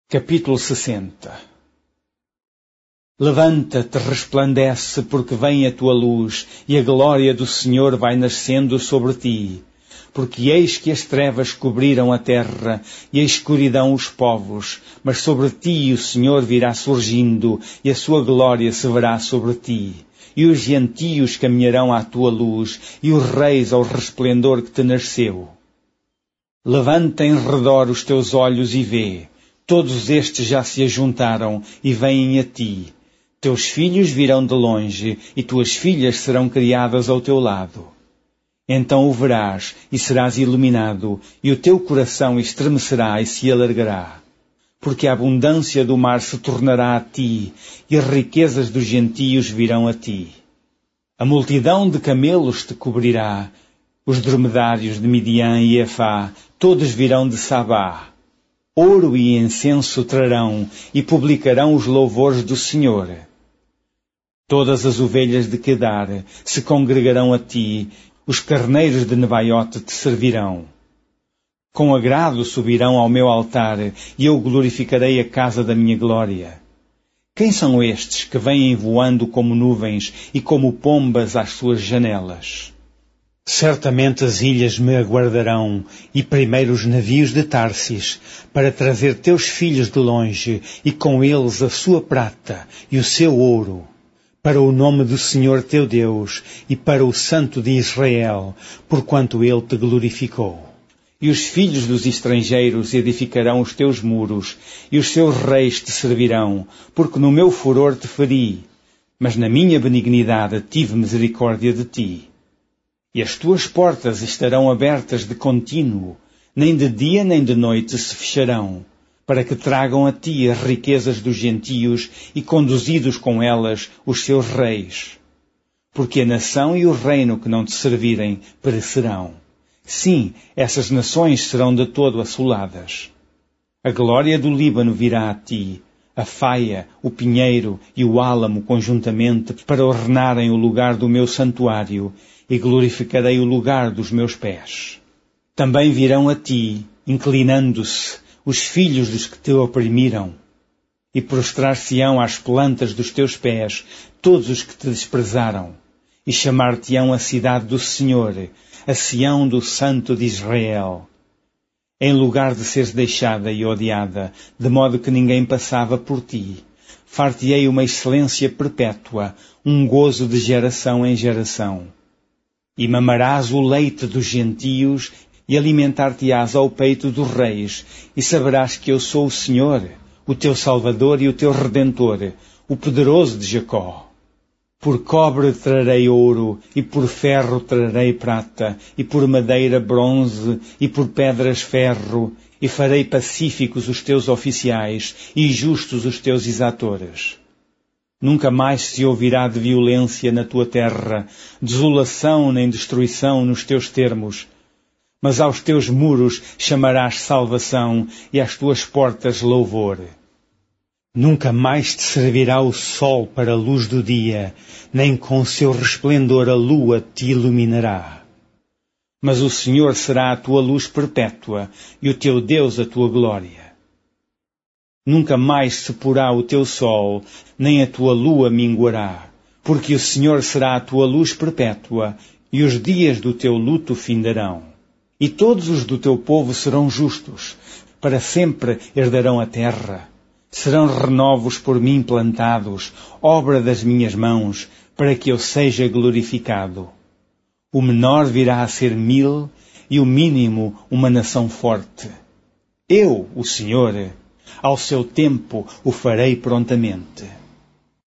Capítulo 60. Levanta-te, resplandece, porque vem a tua luz, e a glória do Senhor vai nascendo sobre ti. Porque eis que as trevas cobriram a terra, e a escuridão os povos, mas sobre ti o Senhor virá surgindo, e a sua glória se verá sobre ti. E os gentios caminharão à tua luz, e os reis ao resplendor que te nasceu. Levanta em redor os teus olhos e vê. Todos estes já se ajuntaram e vêm a ti. Teus filhos virão de longe, e tuas filhas serão criadas ao teu lado. Então o verás, e serás iluminado, e o teu coração estremecerá e se alargará. Porque a abundância do mar se tornará a ti, e as riquezas dos gentios virão a ti. A multidão de camelos te cobrirá, os dromedários de Midian e Efá, todos virão de Sabá. Ouro e incenso trarão, e publicarão os louvores do Senhor. Todas as ovelhas de Quedar se congregarão a ti, os carneiros de Nebaiote te servirão. Com agrado subirão ao meu altar, e eu glorificarei a casa da minha glória. Quem são estes que vêm voando como nuvens e como pombas às suas janelas? Certamente as ilhas me aguardarão, e primeiro os navios de Tarsis, para trazer teus filhos de longe, e com eles a sua prata e o seu ouro, para o nome do Senhor teu Deus, e para o Santo de Israel, porquanto ele te glorificou. E os filhos dos estrangeiros edificarão os teus muros, e os seus reis te servirão, porque no meu furor te feri, mas na minha benignidade tive misericórdia de ti. E as tuas portas estarão abertas de contínuo, nem de dia nem de noite se fecharão, para que tragam a ti as riquezas dos gentios e conduzidos com elas os seus reis. Porque a nação e o reino que não te servirem perecerão. Sim, essas nações serão de todo assoladas. A glória do Líbano virá a ti, a faia, o pinheiro e o álamo conjuntamente, para ornarem o lugar do meu santuário, e glorificarei o lugar dos meus pés. Também virão a ti, inclinando-se, os filhos dos que te oprimiram, e prostrar-se-ão às plantas dos teus pés todos os que te desprezaram, e chamar-te-ão a cidade do Senhor, a Sião do Santo de Israel. Em lugar de seres deixada e odiada, de modo que ninguém passava por ti, far-te-ei uma excelência perpétua, um gozo de geração em geração. E mamarás o leite dos gentios, e alimentar-te-ás ao peito dos reis, e saberás que eu sou o Senhor, o teu Salvador e o teu Redentor, o poderoso de Jacó. Por cobre trarei ouro, e por ferro trarei prata, e por madeira bronze, e por pedras ferro, e farei pacíficos os teus oficiais, e justos os teus exatores. Nunca mais se ouvirá de violência na tua terra, desolação nem destruição nos teus termos. Mas aos teus muros chamarás salvação e às tuas portas louvor. Nunca mais te servirá o sol para a luz do dia, nem com seu resplendor a lua te iluminará. Mas o Senhor será a tua luz perpétua e o teu Deus a tua glória. Nunca mais se porá o teu sol, nem a tua lua minguará, porque o Senhor será a tua luz perpétua, e os dias do teu luto findarão. E todos os do teu povo serão justos, para sempre herdarão a terra. Serão renovos por mim plantados, obra das minhas mãos, para que eu seja glorificado. O menor virá a ser 1000, e o mínimo uma nação forte. Eu, o Senhor, ao seu tempo o farei prontamente.